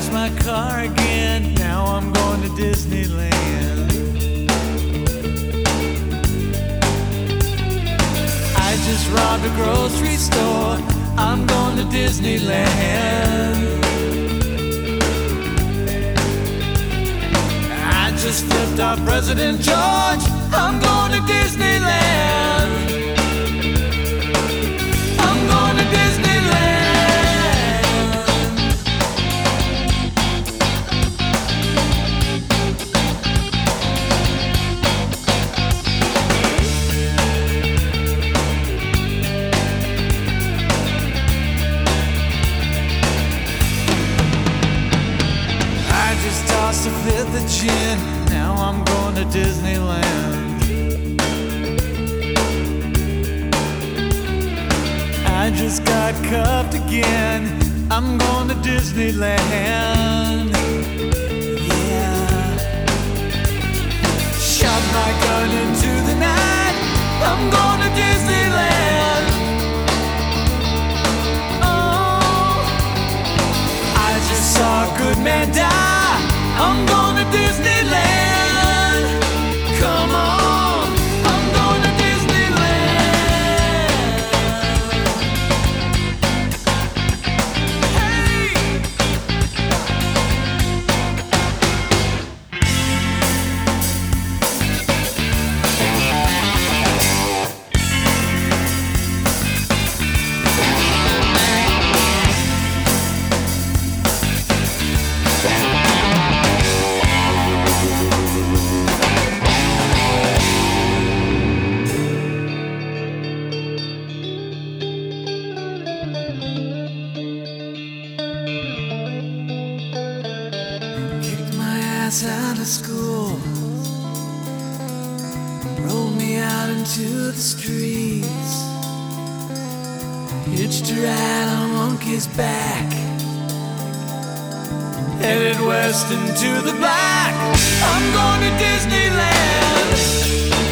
scratched my car again. Now I'm going to Disneyland. I just robbed a grocery store. I'm going to Disneyland. I just flipped off President George. I'm going to Disneyland. I'm going to Disneyland. I just tossed a fifth of gin. Now I'm going to Disneyland. I just got cuffed again. I'm going to Disneyland. Yeah. Shot my gun into the night. I'm going to Disneyland. Oh, I just saw a good man die. I'm going to Disneyland. Come on, I'm going to Disneyland. Hey! Out of school, rolled me out into the streets, hitched a ride on a monkey's back, headed west into the black. I'm going to Disneyland.